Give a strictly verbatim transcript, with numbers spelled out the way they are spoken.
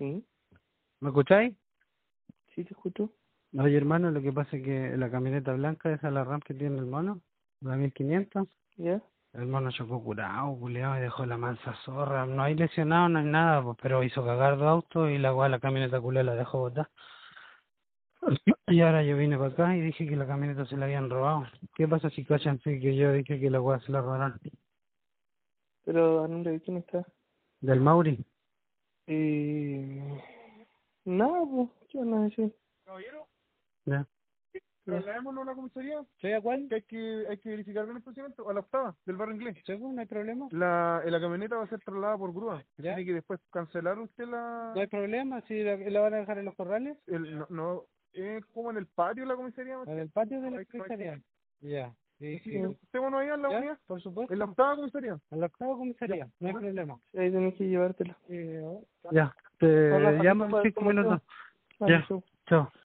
Sí, ¿Me escucháis? sí te escucho. Oye, hermano, lo que pasa es que la camioneta blanca, esa la RAM que tiene el mono, la mil quinientos, ¿Ya? el mono chocó curado, culiao, y dejó la mansa zorra. No hay lesionado, no hay nada, pues, pero hizo cagar dos autos y la weá, la camioneta culé la dejó botar. Y ahora yo vine para acá y dije que la camioneta se la habían robado. ¿Qué pasa si cachan sí, que yo dije que la weá se la robaron? Pero a nombre de quién está. ¿Del Mauri? Eh... Nada, pues, ¿qué van a decir? Caballero, Ya. Ya. trasladémonos a la comisaría. ¿Sí, a cuál? Que hay que, hay que verificar bien el procedimiento. A la octava, del barrio inglés. ¿Según? ¿No hay problema? La, la camioneta va a ser trasladada por grúa. ¿Ya? Tiene que después cancelar usted la... ¿No hay problema? ¿Si la, la van a dejar en los corrales? El, no, no, es como en el patio de la comisaría. ¿No? ¿En el patio de la Hay- hay- comisaría? Ya. Sí, Sí, sí. sentémonos ahí en la ¿Ya? unidad. Por supuesto. En la octava comisaría. En la octava comisaría, no hay problema. Ahí tenés que llevártela. Ya, te Hola, llamo Javier, en cinco ¿cómo estás? minutos. Vale, Ya, chau. chao.